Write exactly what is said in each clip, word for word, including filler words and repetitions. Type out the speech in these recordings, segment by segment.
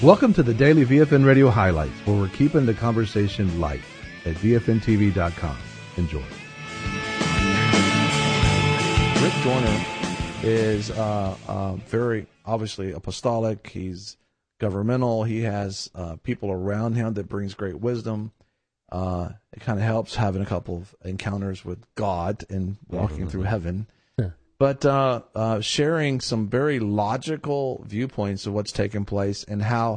Welcome to the Daily V F N Radio Highlights, where we're keeping the conversation light at V F N T V dot com. Enjoy. Rick Joyner is uh, uh, very obviously apostolic. He's governmental. He has uh, people around him that brings great wisdom. Uh, it kind of helps having a couple of encounters with God and walking mm-hmm. through heaven. Yeah. But uh, uh, sharing some very logical viewpoints of what's taking place and how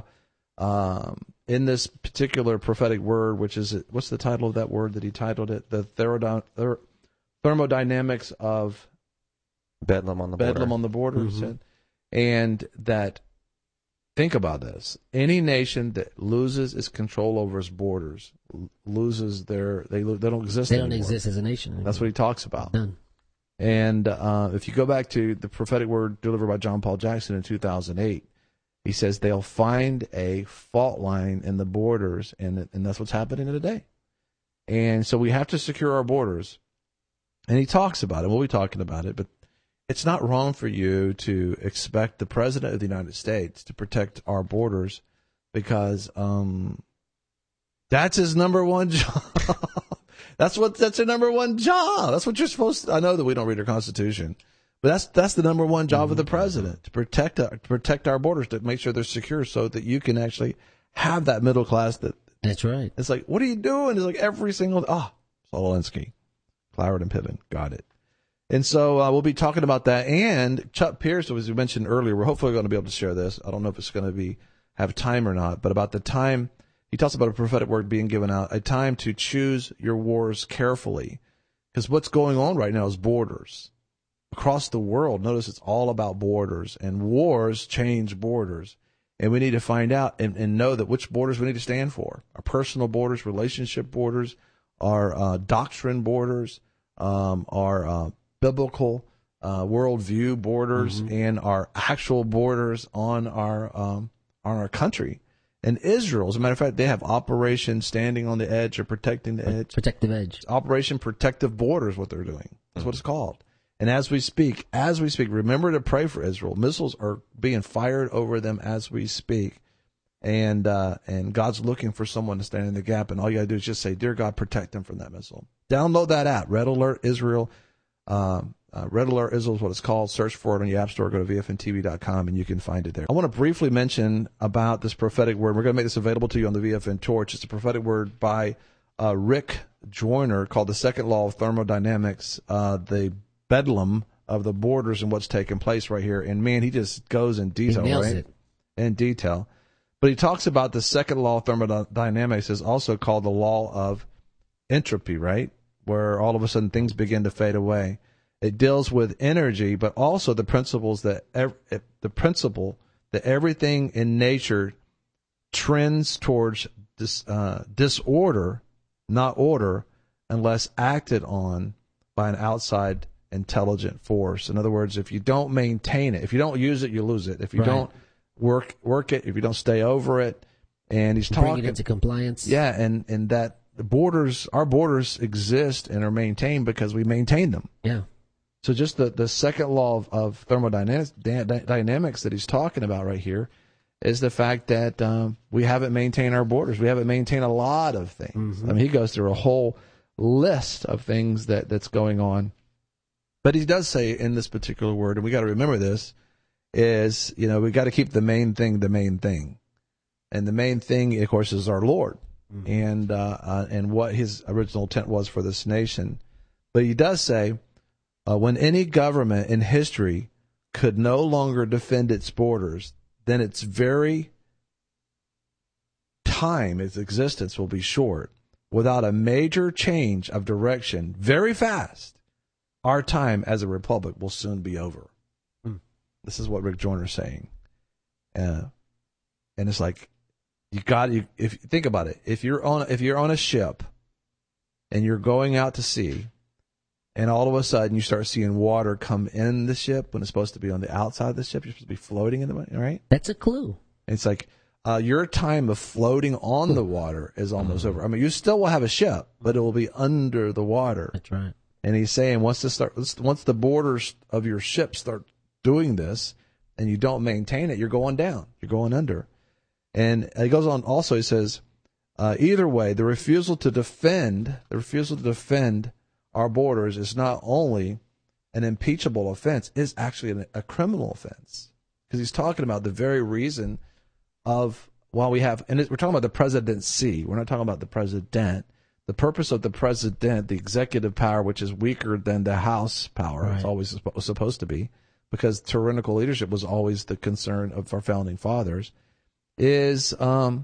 um, in this particular prophetic word, which is, what's the title of that word that he titled it? The therodon- ther- thermodynamics of Bedlam on the border. Bedlam on the border. Mm-hmm. And that, think about this, any nation that loses its control over its borders loses their, they they don't exist They don't anymore. exist as a nation anymore. That's what he talks about. Done. And uh, if you go back to the prophetic word delivered by John Paul Jackson in two thousand eight, he says they'll find a fault line in the borders, and and that's what's happening today. And so we have to secure our borders. And he talks about it. We'll be talking about it, but it's not wrong for you to expect the President of the United States to protect our borders because um, that's his number one job. That's what that's your number one job. That's what you're supposed to. I know that we don't read our Constitution, but that's that's the number one job mm-hmm. of the president, to protect uh, to protect our borders, to make sure they're secure, so that you can actually have that middle class. That that's right. It's like, what are you doing? It's like every single ah, oh, Saul Alinsky, Cloward and Piven, got it. And so uh, we'll be talking about that. And Chuck Pierce, as we mentioned earlier, we're hopefully going to be able to share this. I don't know if it's going to be have time or not, but about the time. He talks about a prophetic word being given out, a time to choose your wars carefully. Because what's going on right now is borders. Across the world, notice it's all about borders. And wars change borders. And we need to find out and, and know that which borders we need to stand for. Our personal borders, relationship borders, our uh, doctrine borders, um, our uh, biblical uh, worldview borders, mm-hmm. and our actual borders on our um, on our country. And Israel, as a matter of fact, they have Operation Standing on the Edge or Protecting the Edge. Protective Edge. Operation Protective Borders, what they're doing. That's what it's called. And as we speak, as we speak, remember to pray for Israel. Missiles are being fired over them as we speak. And uh, and God's looking for someone to stand in the gap. And all you got to do is just say, Dear God, protect them from that missile. Download that app, Red Alert Israel. Um, Uh, Red Alert Israel is what it's called. Search for it on your app store. Go to V F N T V dot com and you can find it there. I want to briefly mention about this prophetic word. We're going to make this available to you on the V F N Torch. It's a prophetic word by uh, Rick Joyner called the Second Law of Thermodynamics, uh, the bedlam of the borders and what's taking place right here. And man, he just goes in detail, he nails right? it. In detail. But he talks about the second law of thermodynamics is also called the law of entropy, right? Where all of a sudden things begin to fade away. It deals with energy, but also the principles that ev- the principle that everything in nature trends towards dis, uh, disorder, not order, unless acted on by an outside intelligent force. In other words, if you don't maintain it, if you don't use it, you lose it. If you right. don't work work it, if you don't stay over it, and he's Bring talking it into compliance. Yeah, and and that the borders, our borders exist and are maintained because we maintain them. Yeah. So just the, the second law of, of thermodynamics da, dynamics that he's talking about right here is the fact that um, we haven't maintained our borders. We haven't maintained a lot of things. Mm-hmm. I mean, he goes through a whole list of things that, that's going on. But he does say in this particular word, and we got to remember this, is, you know, we got to keep the main thing the main thing. And the main thing, of course, is our Lord mm-hmm. and uh, uh, and what his original intent was for this nation. But he does say, Uh, when any government in history could no longer defend its borders, then its very time, its existence will be short. Without a major change of direction very fast, our time as a republic will soon be over. Mm. This is what Rick Joyner is saying. Uh, and it's like, you got you if think about it. If you're on if you're on a ship and you're going out to sea, and all of a sudden you start seeing water come in the ship when it's supposed to be on the outside of the ship. You're supposed to be floating in the water, right? That's a clue. It's like uh, your time of floating on the water is almost over. I mean, you still will have a ship, but it will be under the water. That's right. And he's saying once the start, once the borders of your ship start doing this, and you don't maintain it, you're going down. You're going under. And he goes on also, he says, uh, either way, the refusal to defend, the refusal to defend our borders is not only an impeachable offense, it's actually an, a criminal offense. Because he's talking about the very reason of why we have, and it, we're talking about the presidency. We're not talking about the president. The purpose of the president, the executive power, which is weaker than the House power, right. it's always supposed to be, because tyrannical leadership was always the concern of our founding fathers, is um,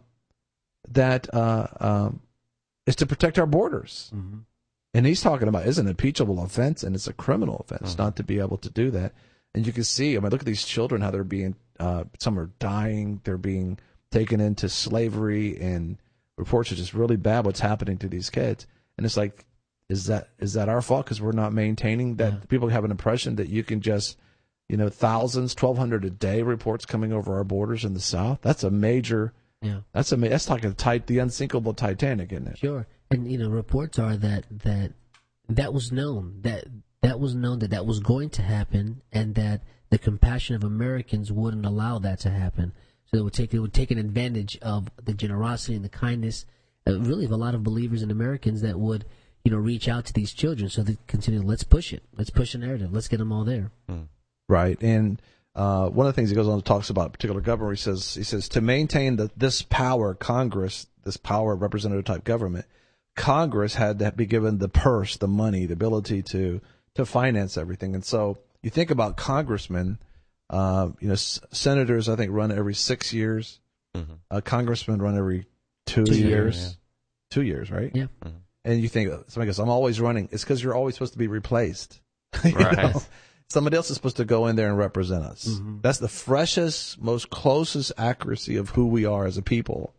that uh, um, is to protect our borders. Mm-hmm. And he's talking about it's an impeachable offense and it's a criminal offense mm-hmm. not to be able to do that. And you can see, I mean, look at these children, how they're being, uh, some are dying, they're being taken into slavery, and reports are just really bad what's happening to these kids. And it's like, is that is that our fault because we're not maintaining that? Yeah. People have an impression that you can just, you know, thousands, twelve hundred a day reports coming over our borders in the South. That's a major, yeah. that's a that's like a tight, the unsinkable Titanic, isn't it? Sure. And, you know, reports are that that that was known, that that was known that that was going to happen, and that the compassion of Americans wouldn't allow that to happen. So it would take it would take an advantage of the generosity and the kindness, uh, really, of a lot of believers and Americans that would, you know, reach out to these children. So they continue. Let's push it. Let's push the narrative. Let's get them all there. Mm. Right. And uh, one of the things he goes on to talks about a particular government. He says he says to maintain the, this power, Congress, this power representative type government, Congress had to be given the purse, the money, the ability to to finance everything. And so you think about congressmen. Uh, you know, s- senators, I think, run every six years. Mm-hmm. Uh, congressmen run every two, Two years. years, yeah. Two years, right? Yeah. Mm-hmm. And you think, somebody goes, I'm always running. It's because you're always supposed to be replaced. You Right. know? Somebody else is supposed to go in there and represent us. Mm-hmm. That's the freshest, most closest accuracy of who we are as a people.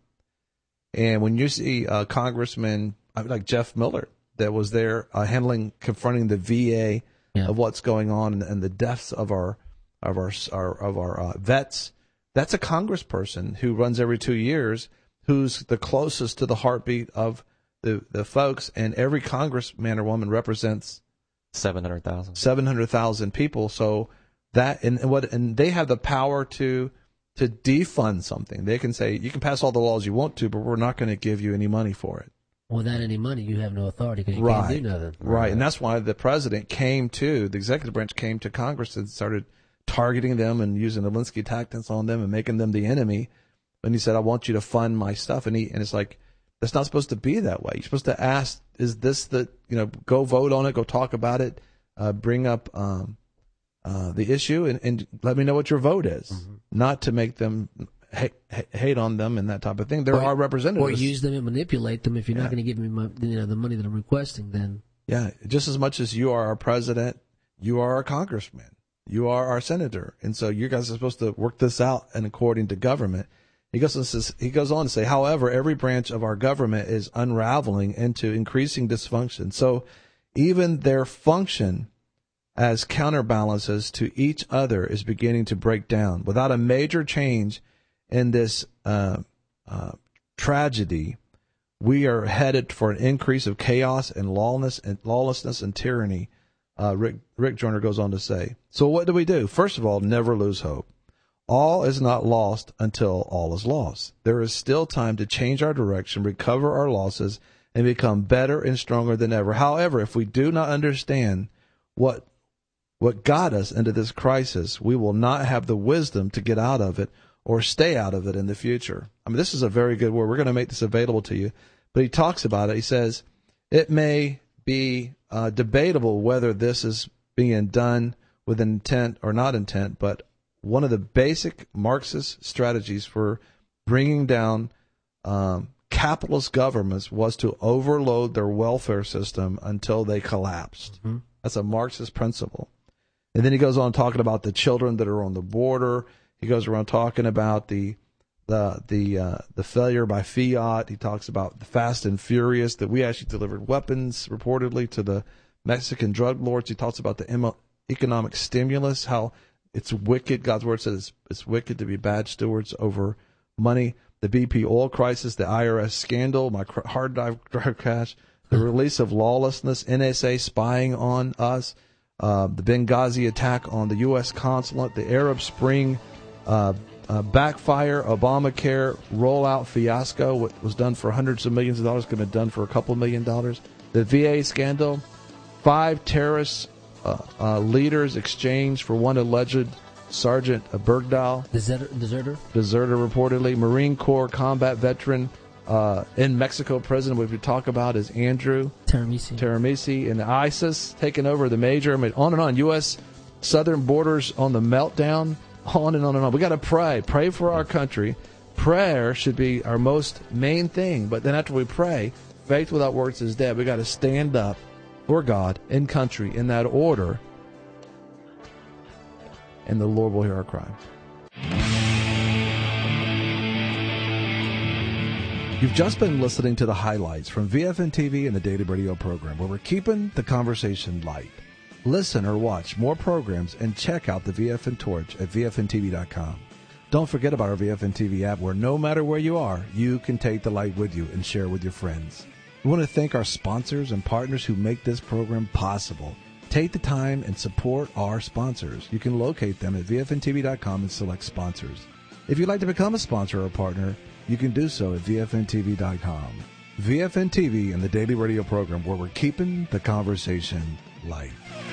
And when you see uh, congressmen like Jeff Miller that was there uh, handling, confronting the V A Yeah. of what's going on and, and the deaths of our of our, our of our uh, vets, that's a congressperson who runs every two years, who's the closest to the heartbeat of the the folks, and every congressman or woman represents seven hundred thousand. seven hundred thousand people. So that and, and what and they have the power to to defund something. They can say you can pass all the laws you want to, but we're not going to give you any money for it. Without any money, you have no authority because you Right. can't do nothing. Right. And that's why the president came to the executive branch came to Congress and started targeting them and using the Linsky tactics on them and making them the enemy. And he said, I want you to fund my stuff. And he and it's like, that's not supposed to be that way. You're supposed to ask, is this the, you know, go vote on it, go talk about it, uh, bring up um, uh, the issue, and, and let me know what your vote is. Mm-hmm. Not to make them ha- hate on them and that type of thing. There or, are representatives. Or use them and manipulate them. If you're Yeah. not going to give me my, you know, the money that I'm requesting, then. Yeah, just as much as you are our president, you are our congressman. You are our senator, and so you guys are supposed to work this out and according to government. He goes on to say, he goes on to say, however, every branch of our government is unraveling into increasing dysfunction. So even their function as counterbalances to each other is beginning to break down. Without a major change in this uh, uh, tragedy, we are headed for an increase of chaos and lawlessness and lawlessness and tyranny. Uh, Rick, Rick Joyner goes on to say, so what do we do? First of all, never lose hope. All is not lost until all is lost. There is still time to change our direction, recover our losses, and become better and stronger than ever. However, if we do not understand what what got us into this crisis, we will not have the wisdom to get out of it or stay out of it in the future. I mean, this is a very good word. We're going to make this available to you. But he talks about it. He says, it may be uh, debatable whether this is being done with intent or not intent, but one of the basic Marxist strategies for bringing down um, capitalist governments was to overload their welfare system until they collapsed. Mm-hmm. That's a Marxist principle. And then he goes on talking about the children that are on the border. He goes around talking about the the the uh, the failure by fiat. He talks about the Fast and Furious, that we actually delivered weapons reportedly to the Mexican drug lords. He talks about the emo- economic stimulus, how it's wicked. God's word says it's, it's wicked to be bad stewards over money. The B P oil crisis, the I R S scandal, my hard drive, drive crash, the release of lawlessness, N S A spying on us, uh, the Benghazi attack on the U S consulate, the Arab Spring, uh, uh, backfire, Obamacare rollout fiasco, what was done for hundreds of millions of dollars, could have been done for a couple million dollars. The V A scandal, five terrorist uh, uh, leaders exchanged for one alleged Sergeant Bergdahl. Deserter? Deserter, deserter reportedly. Marine Corps combat veteran uh, in Mexico prison, which we talk about, is Andrew Taramisi. Taramisi. And ISIS taking over the major, I mean, on and on. U S southern borders on the meltdown, on and on and on. We got to pray. Pray for our country. Prayer should be our most main thing. But then after we pray, faith without works is dead. We got to stand up for God and country in that order, and the Lord will hear our cry. You've just been listening to the highlights from V F N T V and the Daily Radio program, where we're keeping the conversation light. Listen or watch more programs and check out the V F N Torch at V F N T V dot com. Don't forget about our V F N T V app, where no matter where you are, you can take the light with you and share with your friends. We want to thank our sponsors and partners who make this program possible. Take the time and support our sponsors. You can locate them at V F N T V dot com and select sponsors. If you'd like to become a sponsor or a partner, you can do so at V F N T V dot com. V F N T V and the Daily Radio program, where we're keeping the conversation light.